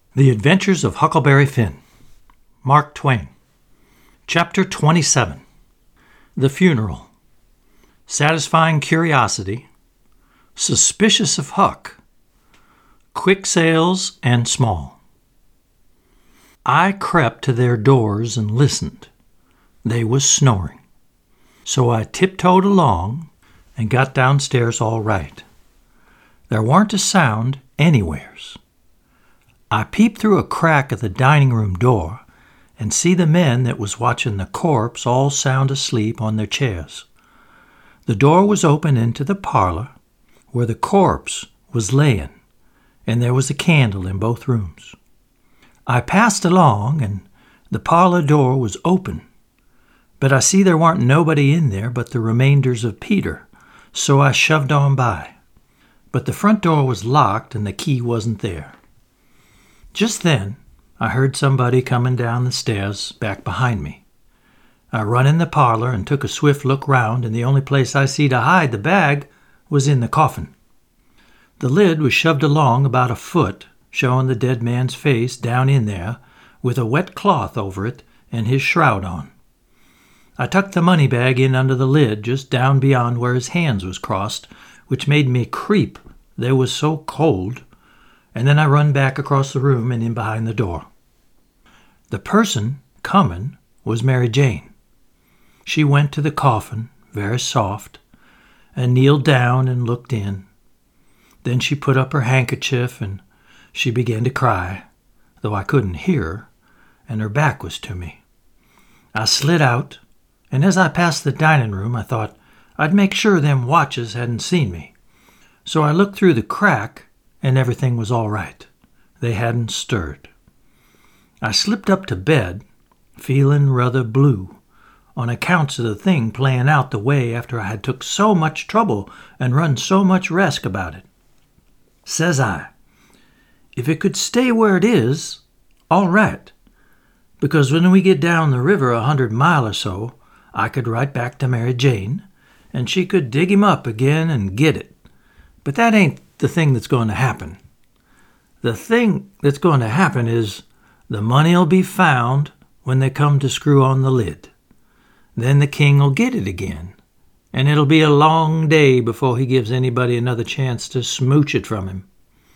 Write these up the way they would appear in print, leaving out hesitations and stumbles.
The Adventures of Huckleberry Finn. Mark Twain. Chapter 27. The Funeral. Satisfying Curiosity. Suspicious of Huck. Quick Sales and Small. I crept to their doors and listened. They was snoring. So I tiptoed along and got downstairs all right. There weren't a sound anywheres. I peeped through a crack of the dining room door and see the men that was watching the corpse all sound asleep on their chairs. The door was open into the parlor where the corpse was layin', and there was a candle in both rooms. I passed along, and the parlor door was open, but I see there warn't nobody in there but the remainders of Peter, so I shoved on by. But the front door was locked and the key wasn't there. Just then, I heard somebody coming down the stairs back behind me. I run in the parlor and took a swift look round, and the only place I see to hide the bag was in the coffin. The lid was shoved along about a foot, showing the dead man's face down in there, with a wet cloth over it and his shroud on. I tucked the money bag in under the lid, just down beyond where his hands was crossed, which made me creep, they was so cold, and then I run back across the room and in behind the door. The person comin' was Mary Jane. She went to the coffin, very soft, and kneeled down and looked in. Then she put up her handkerchief and she began to cry, though I couldn't hear her, and her back was to me. I slid out, and as I passed the dining room, I thought I'd make sure them watches hadn't seen me. So I looked through the crack, and everything was all right. They hadn't stirred. I slipped up to bed, feeling rather blue, on accounts of the thing playing out the way after I had took so much trouble and run so much risk about it. Says I, if it could stay where it is, all right, because when we get down the river 100 miles or so, I could write back to Mary Jane, and she could dig him up again and get it. But that ain't the thing that's going to happen. The thing that's going to happen is the money'll be found when they come to screw on the lid. Then the king'll get it again, and it'll be a long day before he gives anybody another chance to smooch it from him.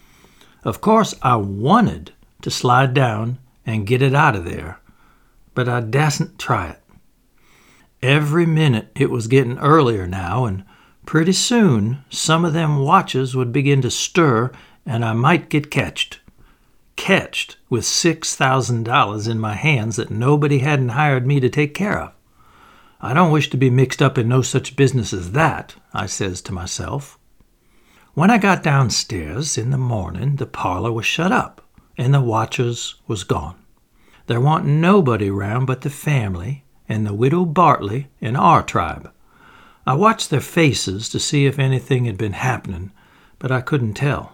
Of course, I wanted to slide down and get it out of there, but I dasn't try it. Every minute it was getting earlier now, and pretty soon some of them watches would begin to stir, and I might get catched. Catched with $6,000 in my hands that nobody hadn't hired me to take care of. I don't wish to be mixed up in no such business as that, I says to myself. When I got downstairs in the morning, the parlor was shut up, and the watchers was gone. There warn't nobody round but the family and the widow Bartley and our tribe. I watched their faces to see if anything had been happening, but I couldn't tell.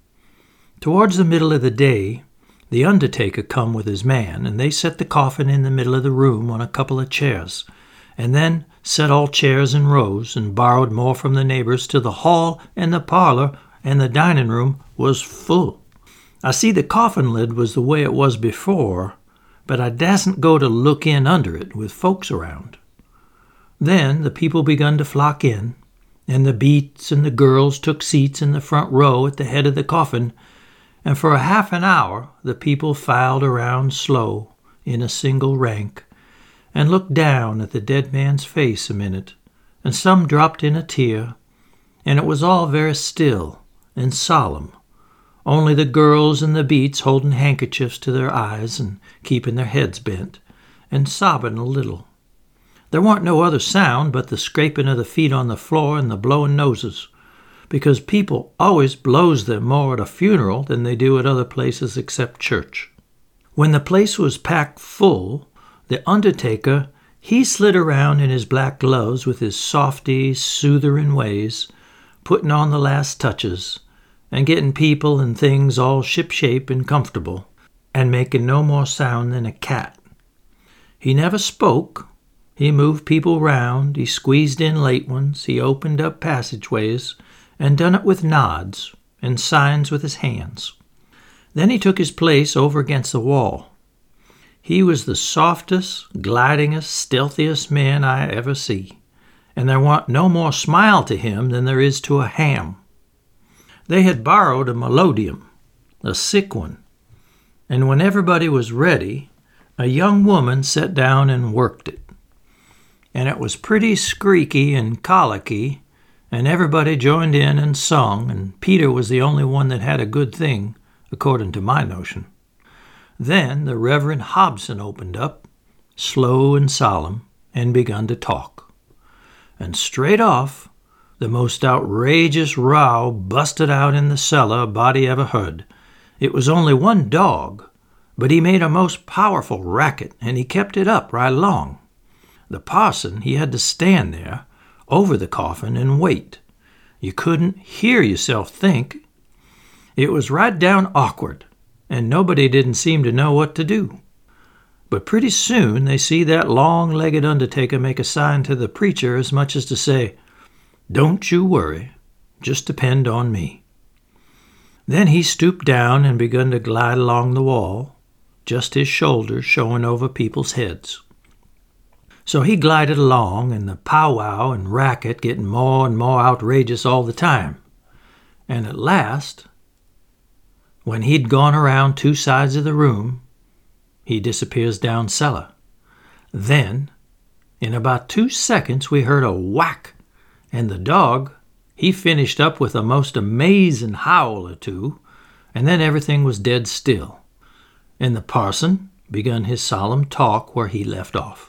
Towards the middle of the day, the undertaker come with his man, and they set the coffin in the middle of the room on a couple of chairs, and then set all chairs in rows and borrowed more from the neighbors till the hall and the parlor and the dining room was full. I see the coffin lid was the way it was before, but I dasn't go to look in under it with folks around. Then the people begun to flock in, and the beats and the girls took seats in the front row at the head of the coffin, and for a half an hour the people filed around slow in a single rank, and looked down at the dead man's face a minute, and some dropped in a tear, and it was all very still and solemn, only the girls and the beats holding handkerchiefs to their eyes and keeping their heads bent, and sobbing a little. There warn't no other sound but the scraping of the feet on the floor and the blowing noses, because people always blows them more at a funeral than they do at other places except church. When the place was packed full, the undertaker, he slid around in his black gloves with his softy, soothering ways, putting on the last touches, and getting people and things all ship-shape and comfortable, and making no more sound than a cat. He never spoke. He moved people round, he squeezed in late ones, he opened up passageways, and done it with nods and signs with his hands. Then he took his place over against the wall. He was the softest, glidingest, stealthiest man I ever see, and there warn't no more smile to him than there is to a ham. They had borrowed a melodeon, a sick one, and when everybody was ready, a young woman sat down and worked it. And it was pretty squeaky and colicky, and everybody joined in and sung, and Peter was the only one that had a good thing, according to my notion. Then the Reverend Hobson opened up, slow and solemn, and begun to talk. And straight off, the most outrageous row busted out in the cellar a body ever heard. It was only one dog, but he made a most powerful racket, and he kept it up right along. The parson, he had to stand there, over the coffin, and wait. You couldn't hear yourself think. It was right down awkward, and nobody didn't seem to know what to do. But pretty soon they see that long-legged undertaker make a sign to the preacher as much as to say, "Don't you worry, just depend on me." Then he stooped down and begun to glide along the wall, just his shoulders showing over people's heads. So he glided along, and the powwow and racket getting more and more outrageous all the time. And at last, when he'd gone around 2 sides of the room, he disappears down cellar. Then, in about 2 seconds, we heard a whack, and the dog, he finished up with a most amazing howl or two, and then everything was dead still, and the parson begun his solemn talk where he left off.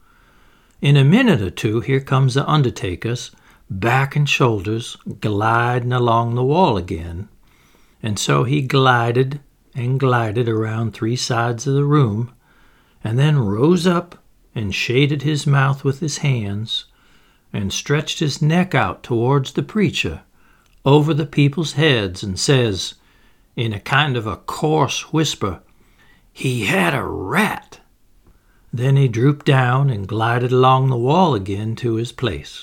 In a minute or two, here comes the undertaker's back and shoulders gliding along the wall again, and so he glided and glided around 3 sides of the room, and then rose up and shaded his mouth with his hands, and stretched his neck out towards the preacher, over the people's heads, and says, in a kind of a coarse whisper, "He had a rat." Then he drooped down and glided along the wall again to his place.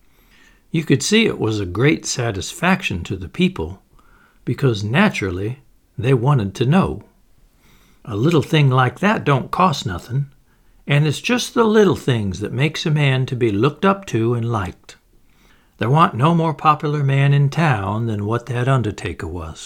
You could see it was a great satisfaction to the people, because naturally they wanted to know. A little thing like that don't cost nothing, and it's just the little things that makes a man to be looked up to and liked. There warn't no more popular man in town than what that undertaker was.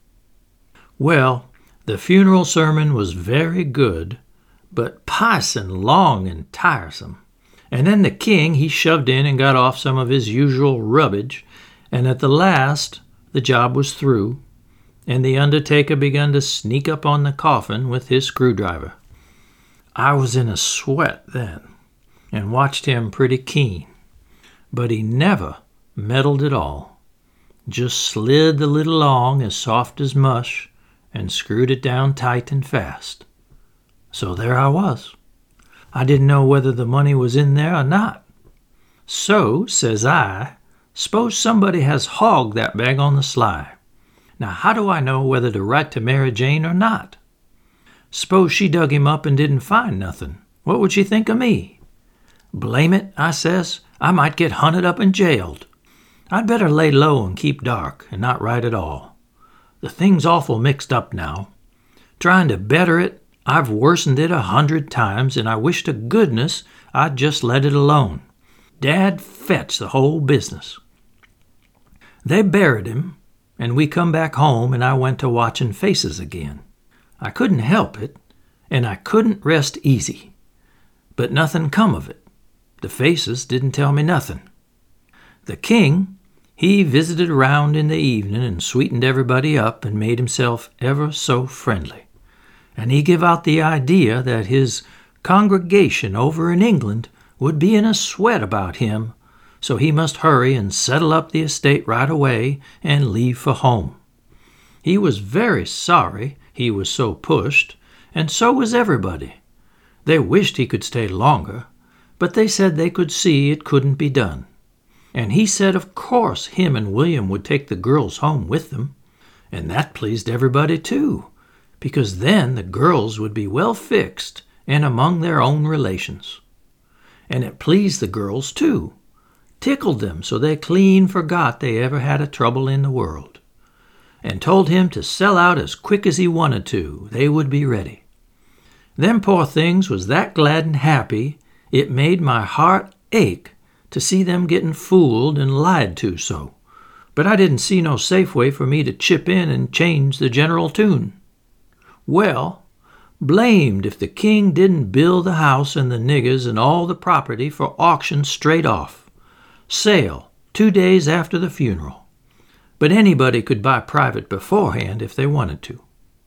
Well, the funeral sermon was very good, but p'ison long and tiresome. And then the king, he shoved in and got off some of his usual rubbish, and at the last the job was through, and the undertaker begun to sneak up on the coffin with his screwdriver. I was in a sweat then, and watched him pretty keen, but he never meddled at all, just slid the lid along as soft as mush, and screwed it down tight and fast. So there I was. I didn't know whether the money was in there or not. So, says I, suppose somebody has hogged that bag on the sly. Now how do I know whether to write to Mary Jane or not? Suppose she dug him up and didn't find nothing. What would she think of me? Blame it, I says, I might get hunted up and jailed. I'd better lay low and keep dark and not write at all. The thing's awful mixed up now. Trying to better it, I've worsened it 100 times, and I wish to goodness I'd just let it alone. Dad fetch the whole business. They buried him, and we come back home, and I went to watching faces again. I couldn't help it, and I couldn't rest easy. But nothing come of it. The faces didn't tell me nothing. The king, he visited around in the evening and sweetened everybody up and made himself ever so friendly. And he give out the idea that his congregation over in England would be in a sweat about him, so he must hurry and settle up the estate right away and leave for home. He was very sorry he was so pushed, and so was everybody. They wished he could stay longer, but they said they could see it couldn't be done. And he said of course him and William would take the girls home with them, and that pleased everybody too, because then the girls would be well fixed and among their own relations. And it pleased the girls too, tickled them so they clean forgot they ever had a trouble in the world. and told him to sell out as quick as he wanted to. They would be ready. Them poor things was that glad and happy it made my heart ache to see them getting fooled and lied to so. But I didn't see no safe way for me to chip in and change the general tune. Well, blamed if the king didn't bill the house and the niggers and all the property for auction straight off. Sale 2 days after the funeral. But anybody could buy private beforehand if they wanted to.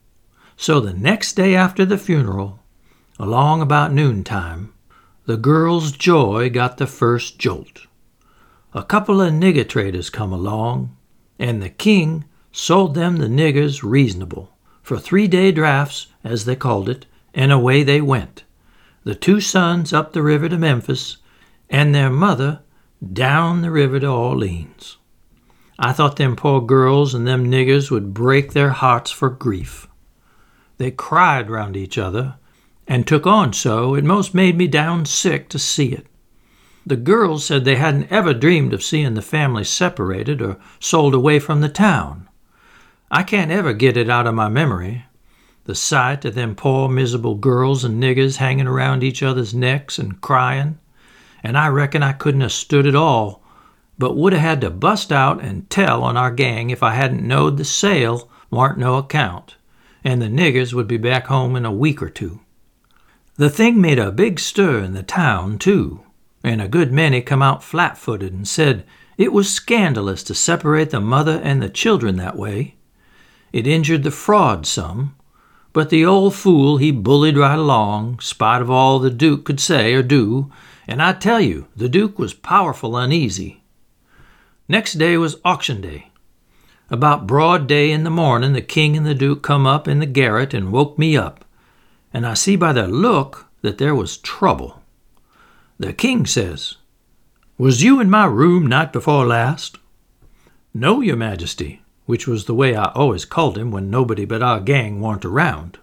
So the next day after the funeral, along about noontime, the girls' joy got the first jolt. A couple of nigger traders come along, and the king sold them the niggers reasonable, for 3-day drafts, as they called it, and away they went. The 2 sons up the river to Memphis, and their mother down the river to Orleans. I thought them poor girls and them niggers would break their hearts for grief. They cried round each other, and took on so it most made me down sick to see it. The girls said they hadn't ever dreamed of seeing the family separated or sold away from the town. I can't ever get it out of my memory, the sight of them poor miserable girls and niggers hanging around each other's necks and crying, and I reckon I couldn't have stood it all, but would have had to bust out and tell on our gang if I hadn't knowed the sale warn't no account, and the niggers would be back home in a week or 2. The thing made a big stir in the town, too, and a good many come out flat-footed and said it was scandalous to separate the mother and the children that way. It injured the fraud some, but the old fool he bullied right along, spite of all the Duke could say or do, and I tell you, the Duke was powerful uneasy. Next day was auction day. About broad day in the morning, the king and the Duke come up in the garret and woke me up, and I see by their look that there was trouble. The king says, "Was you in my room night before last?" "No, your majesty," which was the way I always called him when nobody but our gang warn't around.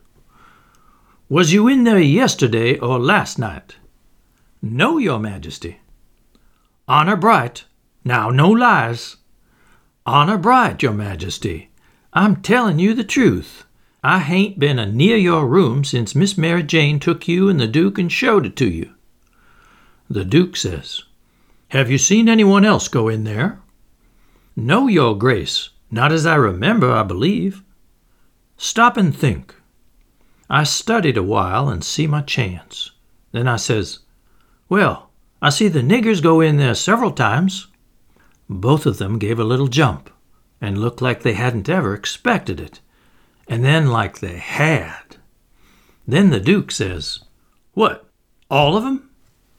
"Was you in there yesterday or last night?" "No, your majesty." "Honor bright. Now, no lies." "Honor bright, your majesty. I'm telling you the truth. I hain't been a near your room since Miss Mary Jane took you and the Duke and showed it to you." The Duke says, "Have you seen anyone else go in there?" "No, your grace. Not as I remember, I believe." "Stop and think." I studied a while and see my chance. Then I says, "Well, I see the niggers go in there several times." Both of them gave a little jump and looked like they hadn't ever expected it, and then like they had. Then the Duke says, "What, all of 'em?"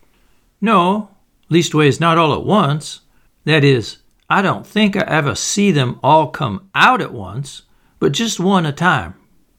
"No, leastways not all at once. That is, I don't think I ever see them all come out at once, but just one a time."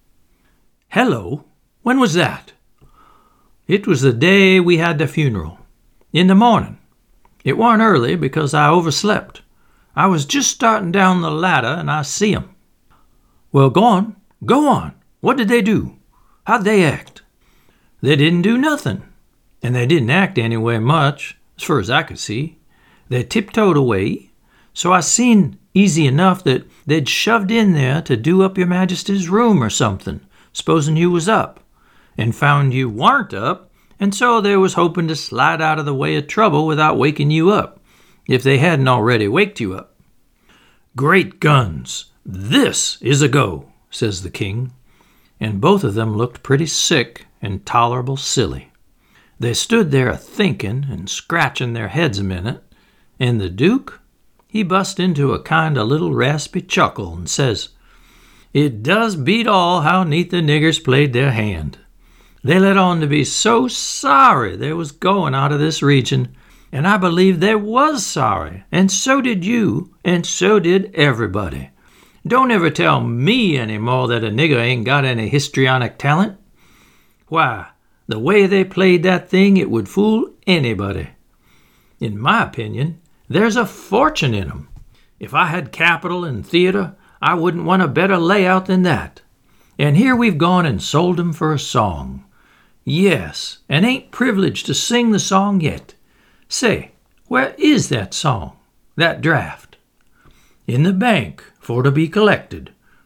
"Hello, when was that?" "It was the day we had the funeral. In the morning. It warn't early because I overslept. I was just starting down the ladder and I see 'em." "Well, go on. What did they do? How'd they act?" "They didn't do nothing, and they didn't act anyway much, as far as I could see. They tiptoed away, so I seen easy enough that they'd shoved in there to do up your majesty's room or something, supposing you was up, and found you warn't up, and so they was hoping to slide out of the way of trouble without waking you up, if they hadn't already waked you up." "Great guns! This is a go," says the king, and both of them looked pretty sick and tolerable silly. They stood there a-thinking and scratching their heads a minute, and the Duke, he bust into a kind of little raspy chuckle and says, "It does beat all how neat the niggers played their hand. They let on to be so sorry they was going out of this region, and I believe they was sorry, and so did you, and so did everybody. Don't ever tell me any more that a nigger ain't got any histrionic talent. Why, the way they played that thing, it would fool anybody. In my opinion, there's a fortune in 'em. If I had capital and theater, I wouldn't want a better layout than that. And here we've gone and sold 'em for a song. Yes, and ain't privileged to sing the song yet. Say, where is that song, that draft?" "In the bank, for to be collected.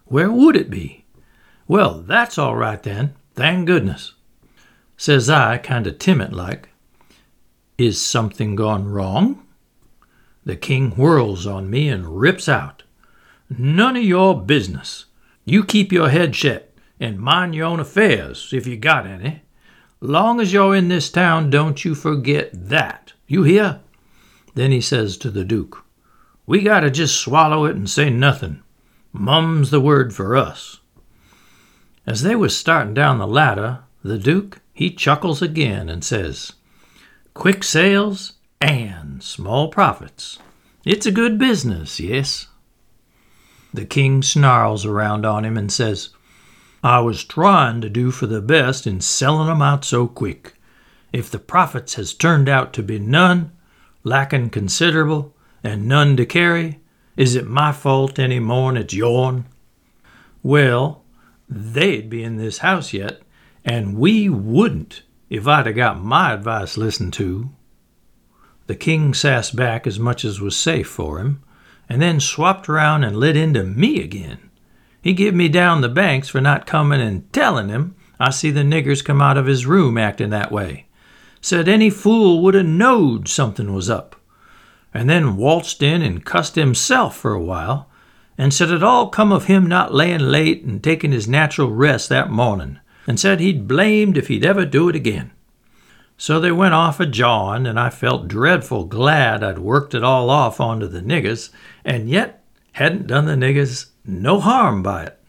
Where would it be? Well, that's all right then, thank goodness. Says I, kind of timid-like, is something gone wrong? The king whirls on me and rips out. None of your business. You keep your head shut and mind your own affairs, if you got any. Long as you're in this town, don't you forget that. You hear? Then he says to the Duke, we gotta just swallow it and say nothing. Mum's the word for us. As they was starting down the ladder, the Duke, he chuckles again and says, quick sales and small profits. It's a good business, yes. The king snarls around on him and says, I was trying to do for the best in selling 'em out so quick. If the profits has turned out to be none, lacking considerable, and none to carry, is it my fault any more'n it's yourn? Well, they'd be in this house yet, and we wouldn't if I'd a got my advice listened to. The king sassed back as much as was safe for him, and then swapped around and lit into me again. He give me down the banks for not coming and telling him I see the niggers come out of his room acting that way. Said any fool would 'a knowed something was up. And then waltzed in and cussed himself for a while, and said it all come of him not laying late and taking his natural rest that morning, and said he'd blamed if he'd ever do it again. So they went off a-jawing, and I felt dreadful glad I'd worked it all off onto the niggers, and yet hadn't done the niggers no harm by it.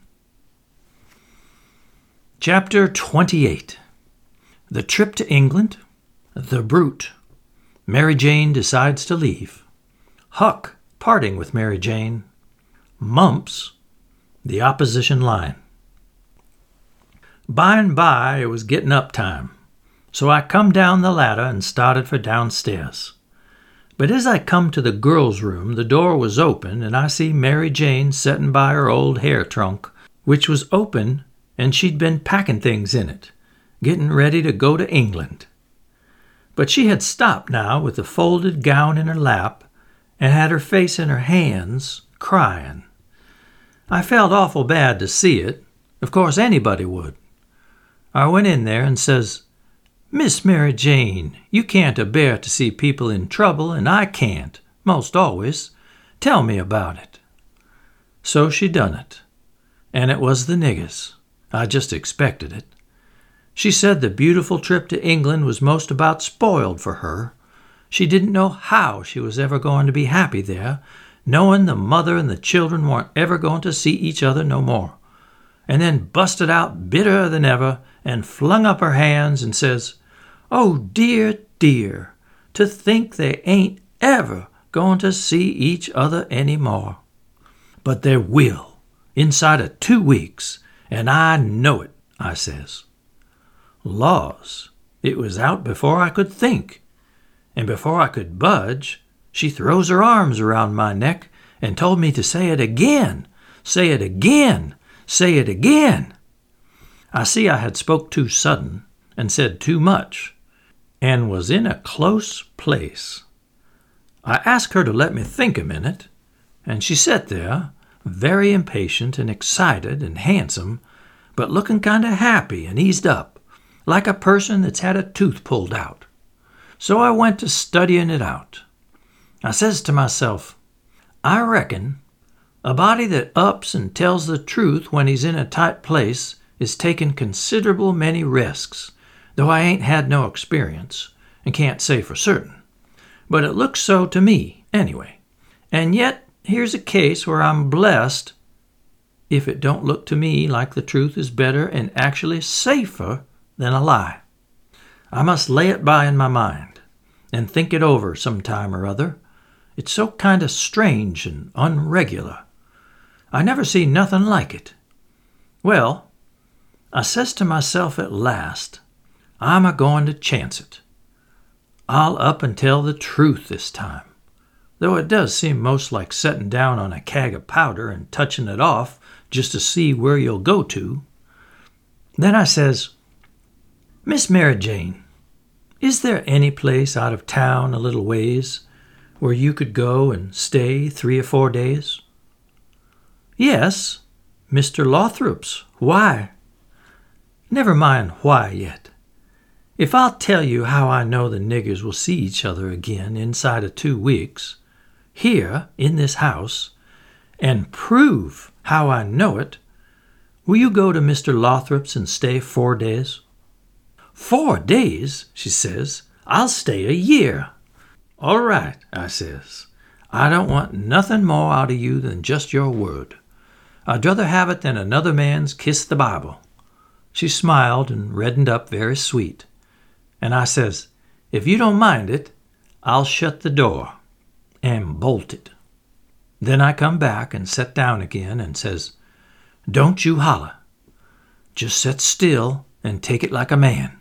Chapter 28. The Trip to England, The Brute, Mary Jane decides to leave, Huck parting with Mary Jane, Mumps, the opposition line. By and by it was getting up time, so I come down the ladder and started for downstairs. But as I come to the girls' room, the door was open, and I see Mary Jane setting by her old hair trunk, which was open, and she'd been packing things in it, getting ready to go to England. But she had stopped now with the folded gown in her lap, and had her face in her hands, crying. I felt awful bad to see it. Of course anybody would. I went in there and says, Miss Mary Jane, you can't a-bear to see people in trouble, and I can't, most always. Tell me about it. So she done it, and it was the niggers. I just expected it. She said the beautiful trip to England was most about spoiled for her. She didn't know how she was ever going to be happy there, knowing the mother and the children weren't ever going to see each other no more. And then busted out bitterer than ever and flung up her hands and says, Oh, dear, dear, to think they ain't ever going to see each other any more. But they will, inside of 2 weeks, and I know it, I says. Laws, it was out before I could think, and before I could budge, she throws her arms around my neck and told me to say it again, say it again, say it again. I see I had spoke too sudden and said too much, and was in a close place. I asked her to let me think a minute, and she sat there, very impatient and excited and handsome, but looking kind of happy and eased up, like a person that's had a tooth pulled out. So I went to studying it out. I says to myself, I reckon a body that ups and tells the truth when he's in a tight place is taking considerable many risks, though I ain't had no experience and can't say for certain. But it looks so to me, anyway. And yet, here's a case where I'm blessed if it don't look to me like the truth is better and actually safer than a lie. I must lay it by in my mind and think it over some time or other. It's so kind of strange and unregular. I never see nothing like it. Well, I says to myself at last, I'm a-going to chance it. I'll up and tell the truth this time, though it does seem most like setting down on a keg of powder and touching it off just to see where you'll go to. Then I says, Miss Mary Jane, is there any place out of town a little ways where you could go and stay 3 or 4 days? Yes, Mr. Lothrop's. Why? Never mind why yet. If I'll tell you how I know the niggers will see each other again inside of 2 weeks, here in this house, and prove how I know it, will you go to Mr. Lothrop's and stay 4 days? 4 days, she says. I'll stay a year. All right, I says. I don't want nothing more out of you than just your word. I'd rather have it than another man's kiss the Bible. She smiled and reddened up very sweet. And I says, if you don't mind it, I'll shut the door and bolt it. Then I come back and set down again and says, don't you holler. Just set still and take it like a man.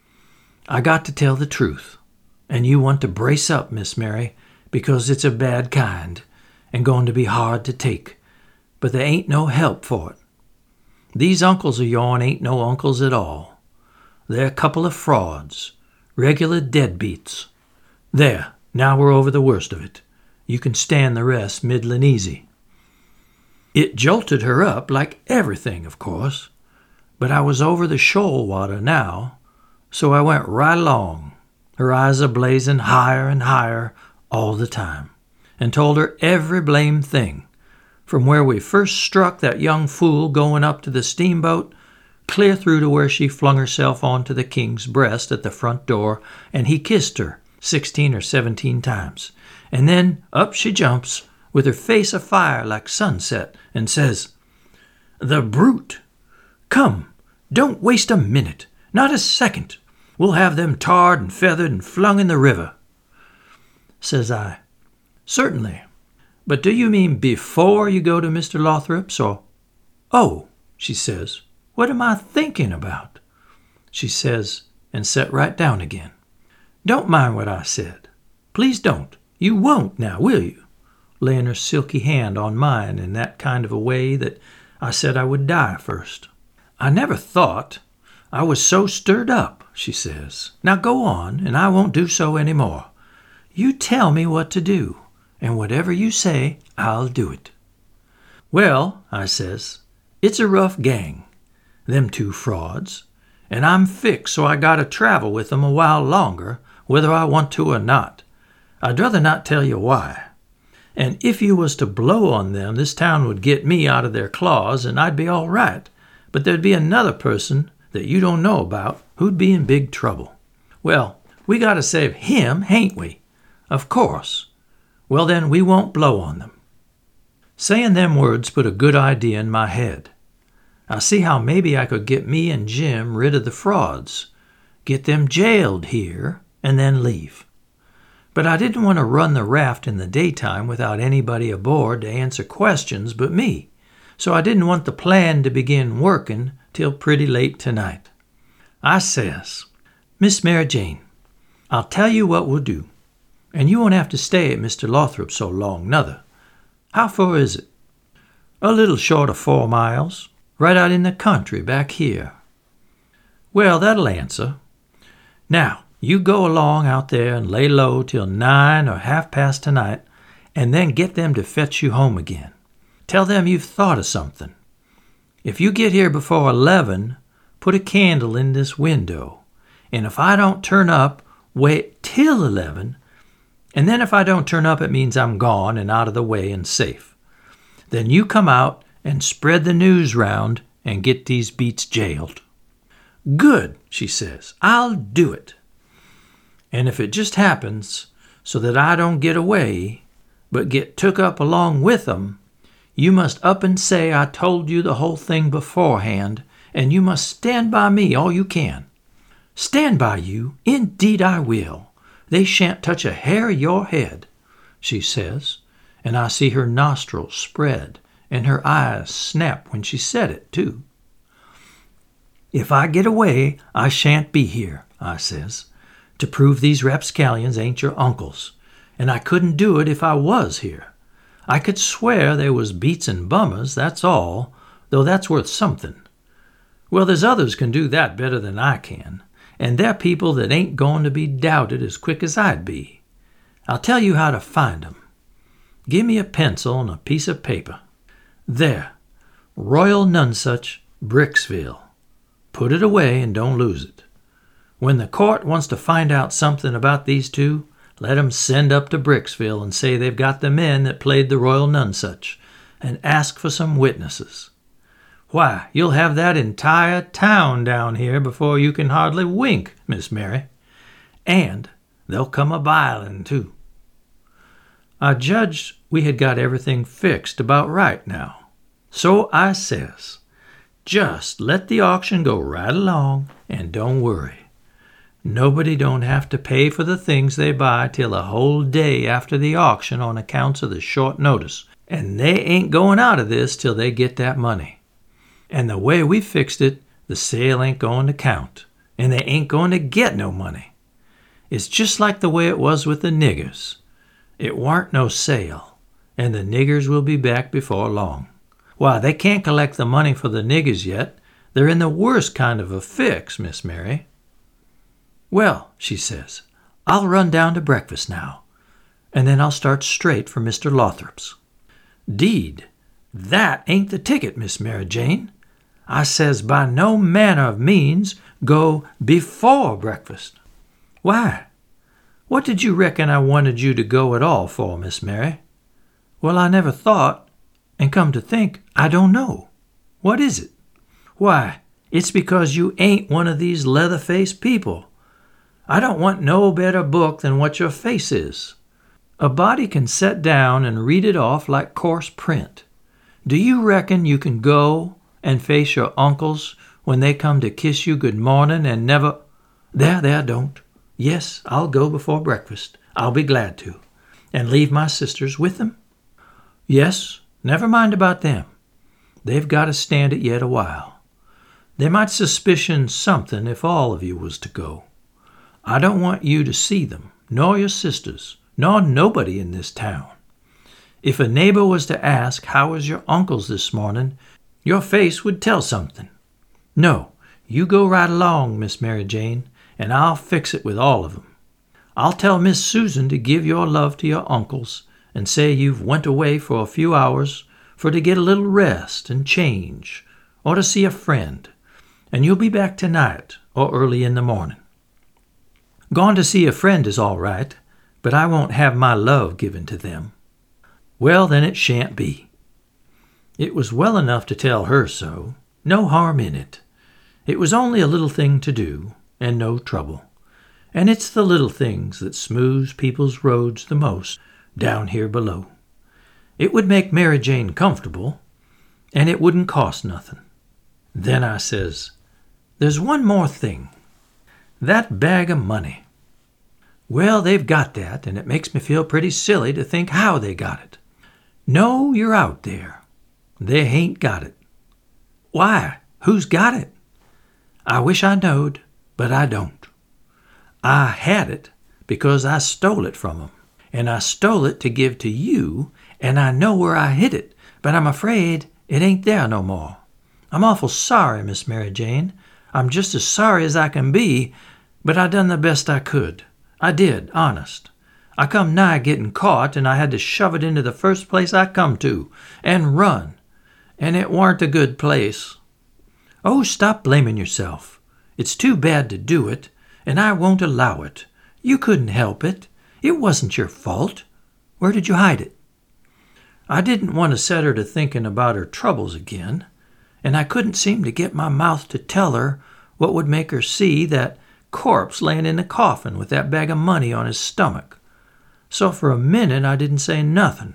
I got to tell the truth, and you want to brace up, Miss Mary, because it's a bad kind and going to be hard to take, but there ain't no help for it. These uncles of yourn ain't no uncles at all. They're a couple of frauds, regular deadbeats. There, now we're over the worst of it. You can stand the rest middlin' easy. It jolted her up like everything, of course, but I was over the shoal water now, so I went right along, her eyes a-blazing higher and higher all the time, and told her every blame thing, from where we first struck that young fool going up to the steamboat, clear through to where she flung herself onto the king's breast at the front door, and he kissed her 16 or 17 times. And then up she jumps, with her face afire like sunset, and says, the brute! Come, don't waste a minute, not a second. We'll have them tarred and feathered and flung in the river. Says I, certainly, but do you mean before you go to Mr. Lothrop's, or... Oh, she says, what am I thinking about? She says, and sat right down again. Don't mind what I said. Please don't. You won't now, will you? Laying her silky hand on mine in that kind of a way that I said I would die first. I never thought I was so stirred up, she says. Now go on, and I won't do so any more. You tell me what to do, and whatever you say, I'll do it. Well, I says, it's a rough gang, them 2 frauds, and I'm fixed so I gotta travel with them a while longer, whether I want to or not. I'd rather not tell you why. And if you was to blow on them, this town would get me out of their claws, and I'd be all right. But there'd be another person that you don't know about who'd be in big trouble. Well, we gotta save him, hain't we? Of course. Well, then we won't blow on them. Saying them words put a good idea in my head. I see how maybe I could get me and Jim rid of the frauds, get them jailed here, and then leave. But I didn't want to run the raft in the daytime without anybody aboard to answer questions but me, so I didn't want the plan to begin working till pretty late tonight. I says, Miss Mary Jane, I'll tell you what we'll do, and you won't have to stay at Mr. Lothrop so long, nother. How far is it? A little short of 4 miles, right out in the country back here. Well, that'll answer. Now, you go along out there and lay low till 9 or 1/2 tonight, and then get them to fetch you home again. Tell them you've thought of something. If you get here before 11, put a candle in this window, and if I don't turn up, wait till 11, and then if I don't turn up, it means I'm gone and out of the way and safe. Then you come out and spread the news round and get these beats jailed. Good, she says. I'll do it. And if it just happens so that I don't get away, but get took up along with them, you must up and say I told you the whole thing beforehand, and you must stand by me all you can. Stand by you? Indeed I will. They shan't touch a hair of your head, she says, and I see her nostrils spread and her eyes snap when she said it, too. If I get away, I shan't be here, I says, to prove these rapscallions ain't your uncles, and I couldn't do it if I was here. I could swear they was beats and bummers, that's all, though that's worth something. Well, there's others can do that better than I can, and they're people that ain't going to be doubted as quick as I'd be. I'll tell you how to find 'em. Give me a pencil and a piece of paper. There, Royal Nonesuch, Bricksville. Put it away and don't lose it. When the court wants to find out something about these two, let 'em send up to Bricksville and say they've got the men that played the Royal Nonesuch, and ask for some witnesses. Why, you'll have that entire town down here before you can hardly wink, Miss Mary. And they'll come a-bilin', too. I judged we had got everything fixed about right now. So I says, just let the auction go right along and don't worry. Nobody don't have to pay for the things they buy till a whole day after the auction on accounts of the short notice, and they ain't going out of this till they get that money. And the way we fixed it, the sale ain't going to count, and they ain't going to get no money. It's just like the way it was with the niggers. It warn't no sale, and the niggers will be back before long. Why, they can't collect the money for the niggers yet. They're in the worst kind of a fix, Miss Mary. Well, she says, I'll run down to breakfast now, and then I'll start straight for Mr. Lothrop's. "'Deed, that ain't the ticket, Miss Mary Jane. I says by no manner of means go before breakfast. Why, what did you reckon I wanted you to go at all for, Miss Mary? Well, I never thought, and come to think, I don't know. What is it? Why, it's because you ain't one of these leather-faced people. I don't want no better book than what your face is. A body can set down and read it off like coarse print. Do you reckon you can go and face your uncles when they come to kiss you good morning and never— There, don't. Yes, I'll go before breakfast. I'll be glad to. And leave my sisters with them? Yes, never mind about them. They've got to stand it yet a while. They might suspicion something if all of you was to go. I don't want you to see them, nor your sisters, nor nobody in this town. If a neighbor was to ask, how was your uncles this morning, your face would tell something. No, you go right along, Miss Mary Jane, and I'll fix it with all of them. I'll tell Miss Susan to give your love to your uncles and say you've went away for a few hours for to get a little rest and change, or to see a friend, and you'll be back tonight or early in the morning. Gone to see a friend is all right, but I won't have my love given to them. Well, then it shan't be. It was well enough to tell her so. No harm in it. It was only a little thing to do, and no trouble. And it's the little things that smooths people's roads the most down here below. It would make Mary Jane comfortable, and it wouldn't cost nothing. Then I says, there's one more thing. That bag of money. Well, they've got that, and it makes me feel pretty silly to think how they got it. No, you're out there. They hain't got it. Why, who's got it? I wish I knowed, but I don't. I had it because I stole it from 'em, and I stole it to give to you, and I know where I hid it, but I'm afraid it ain't there no more. I'm awful sorry, Miss Mary Jane. I'm just as sorry as I can be, but I done the best I could. I did, honest. I come nigh getting caught, and I had to shove it into the first place I come to, and run. And it warn't a good place. Oh, stop blaming yourself. It's too bad to do it, and I won't allow it. You couldn't help it. It wasn't your fault. Where did you hide it? I didn't want to set her to thinking about her troubles again, and I couldn't seem to get my mouth to tell her what would make her see that corpse laying in the coffin with that bag of money on his stomach. So for a minute I didn't say nothing.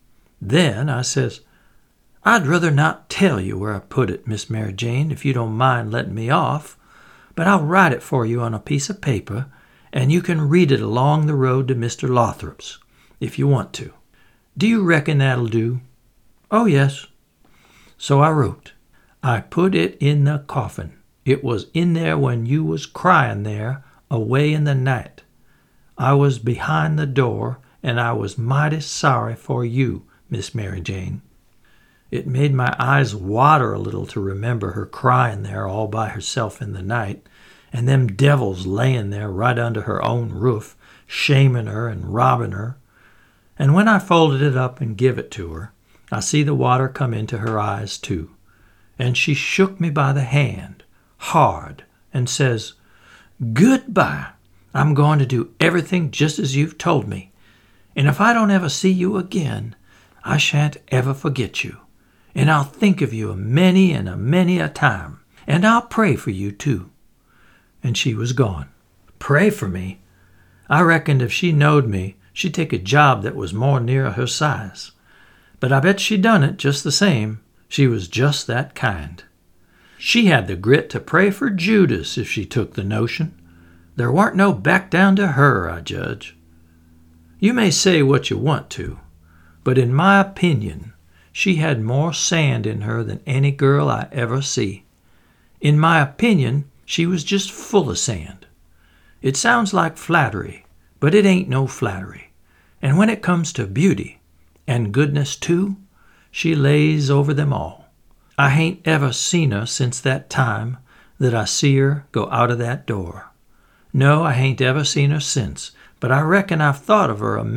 Then I says, I'd rather not tell you where I put it, Miss Mary Jane, if you don't mind letting me off, but I'll write it for you on a piece of paper, and you can read it along the road to Mr. Lothrop's, if you want to. Do you reckon that'll do? Oh, yes. So I wrote. I put it in the coffin. It was in there when you was crying there, away in the night. I was behind the door, and I was mighty sorry for you, Miss Mary Jane. It made my eyes water a little to remember her crying there all by herself in the night, and them devils laying there right under her own roof, shaming her and robbing her. And when I folded it up and give it to her, I see the water come into her eyes too, and she shook me by the hand, hard, and says, "Goodbye. I'm going to do everything just as you've told me. And if I don't ever see you again, I shan't ever forget you. And I'll think of you a many a time. And I'll pray for you, too." And she was gone. Pray for me? I reckoned if she knowed me, she'd take a job that was more near her size. But I bet she done it just the same. She was just that kind. She had the grit to pray for Judas if she took the notion. There warn't no back down to her, I judge. You may say what you want to, but in my opinion, she had more sand in her than any girl I ever see. In my opinion, she was just full of sand. It sounds like flattery, but it ain't no flattery. And when it comes to beauty, and goodness too, she lays over them all. I hain't ever seen her since that time that I see her go out of that door. No, I hain't ever seen her since, but I reckon I've thought of her a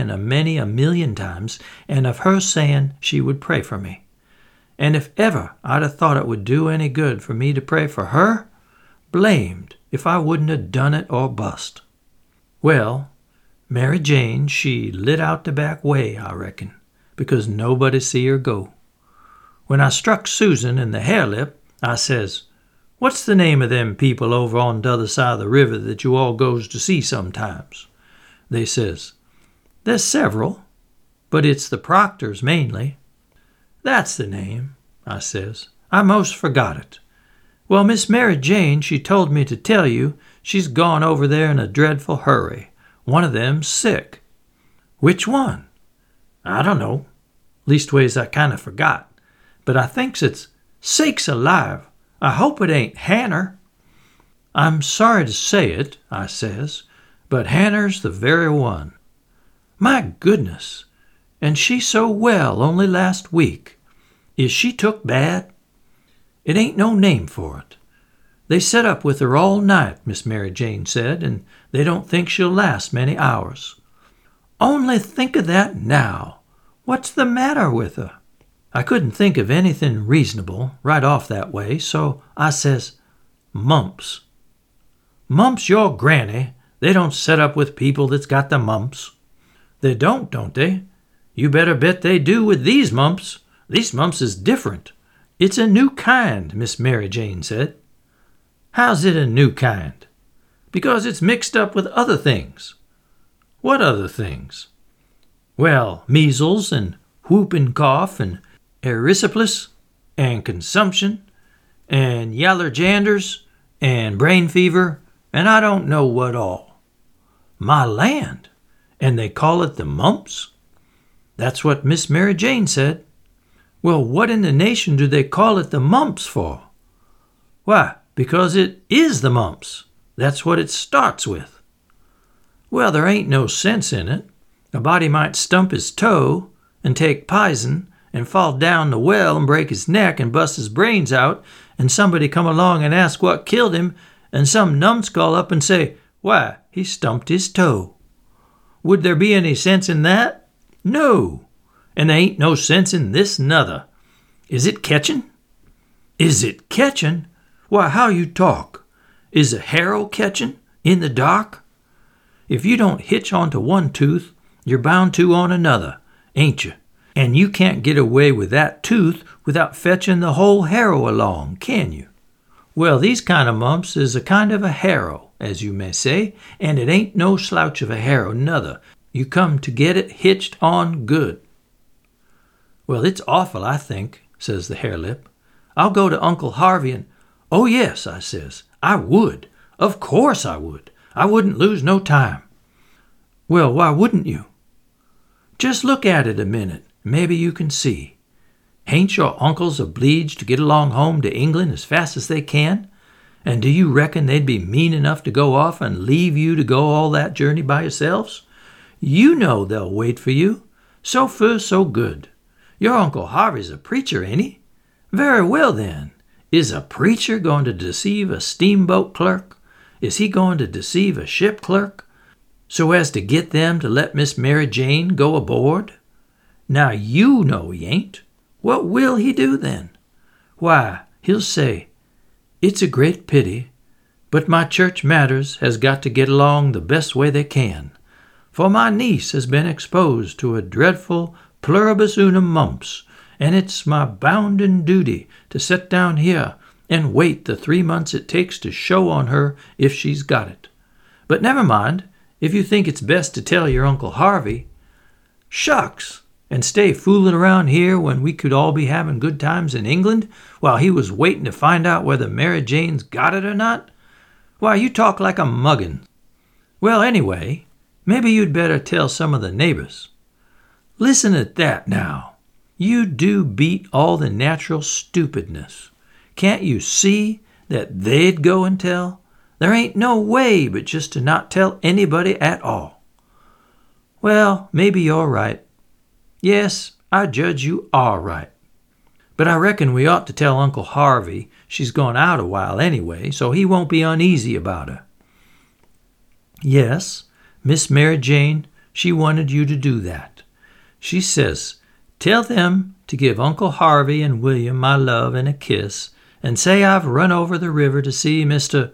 million times, and of her saying she would pray for me. And if ever I'd have thought it would do any good for me to pray for her, blamed if I wouldn't have done it or bust. Well, Mary Jane, she lit out the back way, I reckon, because nobody see her go. When I struck Susan in the harelip, I says, "What's the name of them people over on t'other side of the river that you all goes to see sometimes?" They says, "There's several, but it's the Proctors mainly." "That's the name," I says. "I most forgot it. Well, Miss Mary Jane, she told me to tell you she's gone over there in a dreadful hurry. One of them's sick." "Which one?" "I don't know. Leastways, I kind of forgot. But I thinks it's, sakes alive, I hope it ain't Hanner." "I'm sorry to say it," I says, "but Hanner's the very one." "My goodness! And she so well only last week. Is she took bad?" "It ain't no name for it. They set up with her all night," Miss Mary Jane said, "and they don't think she'll last many hours." "Only think of that now! What's the matter with her?" I couldn't think of anything reasonable right off that way, so I says, "Mumps." "Mumps your granny. They don't set up with people that's got the mumps." "They don't they? You better bet they do with these mumps. These mumps is different. It's a new kind," Miss Mary Jane said. "How's it a new kind?" "Because it's mixed up with other things." "What other things?" "Well, measles and whooping cough and erysipelas and consumption and yaller janders and brain fever and I don't know what all." "My land! And they call it the mumps?" "That's what Miss Mary Jane said." "Well, what in the nation do they call it the mumps for?" "Why, because it is the mumps. That's what it starts with." "Well, there ain't no sense in it. A body might stump his toe and take pison and fall down the well and break his neck and bust his brains out, and somebody come along and ask what killed him, and some numbskull up and say, 'Why, he stumped his toe.' Would there be any sense in that? No. And there ain't no sense in this nuther. Is it catchin'?" "Is it catchin'? Why, how you talk. Is a harrow catchin' in the dark? If you don't hitch onto one tooth, you're bound to on another, ain't you? And you can't get away with that tooth without fetching the whole harrow along, can you? Well, these kind of mumps is a kind of a harrow, as you may say, and it ain't no slouch of a harrow nuther. You come to get it hitched on good." "Well, it's awful, I think," says the harelip. "I'll go to Uncle Harvey and—" "Oh, yes," I says, "I would. Of course I would. I wouldn't lose no time." "Well, why wouldn't you?" "Just look at it a minute. Maybe you can see. Hain't your uncles obleeged to get along home to England as fast as they can? And do you reckon they'd be mean enough to go off and leave you to go all that journey by yourselves? You know they'll wait for you. So fur, so good. Your Uncle Harvey's a preacher, ain't he? Very well, then. Is a preacher going to deceive a steamboat clerk? Is he going to deceive a ship clerk so as to get them to let Miss Mary Jane go aboard? Now you know he ain't. What will he do then? why, he'll say, "It's a great pity, but my church matters has got to get along the best way they can, for my niece has been exposed to a dreadful pluribus unum mumps, and it's my bounden duty to set down here and wait the 3 months it takes to show on her if she's got it. But never mind, if you think it's best to tell your Uncle Harvey. Shucks! And stay fooling around here when we could all be having good times in England while he was waiting to find out whether Mary Jane's got it or not? Why, you talk like a muggin. Well, anyway, maybe you'd better tell some of the neighbors. Listen at that now. You do beat all the natural stupidness. Can't you see that they'd go and tell? There ain't no way but just to not tell anybody at all. Well, maybe you're right. Yes, I judge you are right. But I reckon we ought to tell Uncle Harvey she's gone out a while anyway, so he won't be uneasy about her. Yes, Miss Mary Jane, she wanted you to do that. She says, tell them to give Uncle Harvey and William my love and a kiss, and say I've run over the river to see Mr.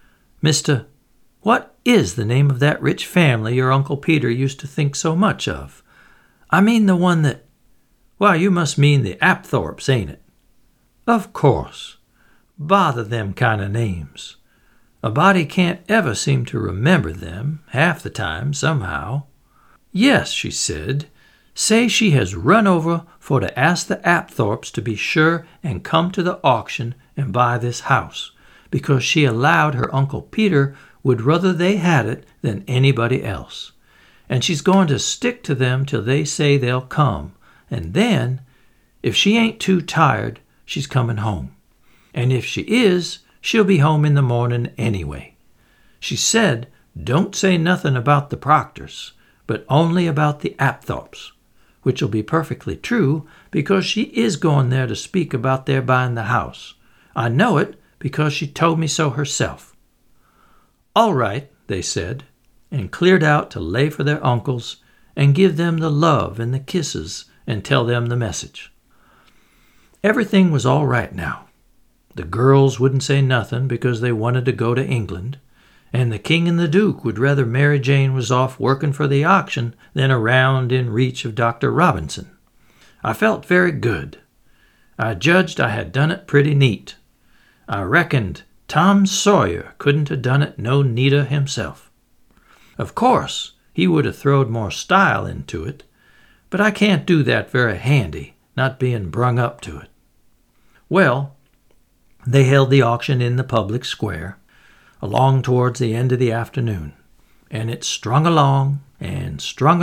What is the name of that rich family your Uncle Peter used to think so much of? I mean the one that... Well, you must mean the Apthorps, ain't it? Of course. Bother them kind of names. A body can't ever seem to remember them, half the time, somehow. Yes, she said, say she has run over for to ask the Apthorps to be sure and come to the auction and buy this house, because she allowed her Uncle Peter would rather they had it than anybody else. And she's going to stick to them till they say they'll come, and then, if she ain't too tired, she's coming home. And if she is, she'll be home in the morning anyway. She said, don't say nothing about the Proctors, but only about the Apthorps, which'll be perfectly true, because she is going there to speak about their buying the house. I know it, because she told me so herself. All right, they said, and cleared out to lay for their uncles and give them the love and the kisses and tell them the message. Everything was all right now. The girls wouldn't say nothing because they wanted to go to England, and the king and the duke would rather Mary Jane was off working for the auction than around in reach of Dr. Robinson. I felt very good. I judged I had done it pretty neat. I reckoned Tom Sawyer couldn't have done it no neater himself. Of course, he would have throwed more style into it, but I can't do that very handy, not being brung up to it. Well, they held the auction in the public square, along towards the end of the afternoon, and it strung along, and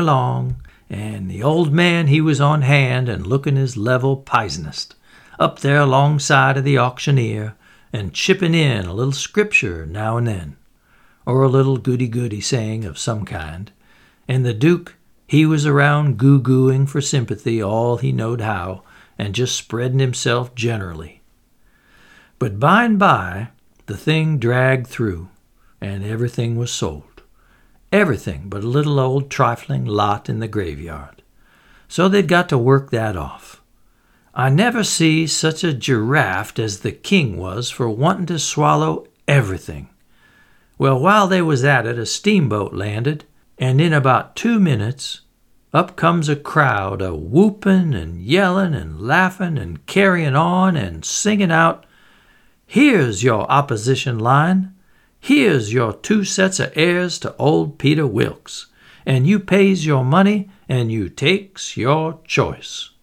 the old man he was on hand and looking as level pizenest, up there alongside of the auctioneer, and chipping in a little scripture now and then, or a little goody-goody saying of some kind, and the duke, he was around goo-gooing for sympathy all he knowed how, and just spreading himself generally. But by and by, the thing dragged through, and everything was sold. Everything but a little old trifling lot in the graveyard. So they'd got to work that off. I never see such a giraffe as the king was for wanting to swallow everything. Well, while they was at it, a steamboat landed, and in about 2 minutes, up comes a crowd a-whooping and yelling and laughing and carrying on and singing out, "Here's your opposition line. Here's your 2 sets of heirs to old Peter Wilkes, and you pays your money and you takes your choice."